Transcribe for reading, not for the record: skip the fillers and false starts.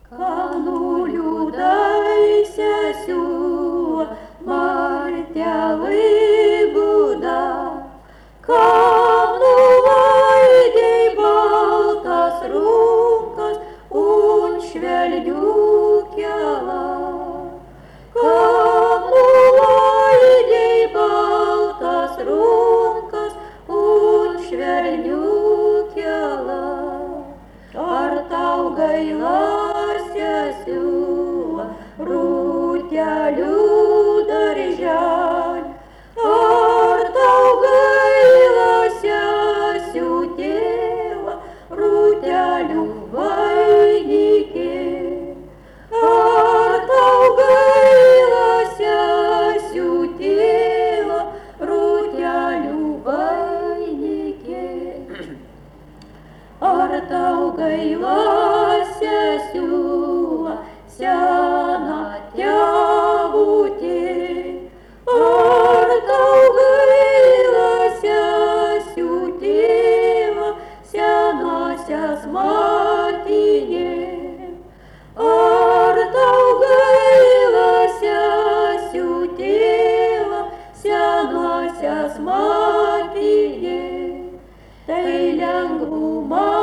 Канулю дайся сю, мартяли буда. Канулай дей балтас рункас, un švelniukėla. Kanulai dei baltas runkas, un švelniukėla. Ar tau gaila sesių, rūtelių daržel? Ar tau gaila sesių tėva, rūtelių vainikė? Ar tau gaila sesių tėva, rūtelių vainikė? Ar tau gaila sesių, sena tėvutė? Ar tau gaila sesių tėva, senasias matinė? Ar tau gaila sesių tėva, senasias matinė? Tai lengvumą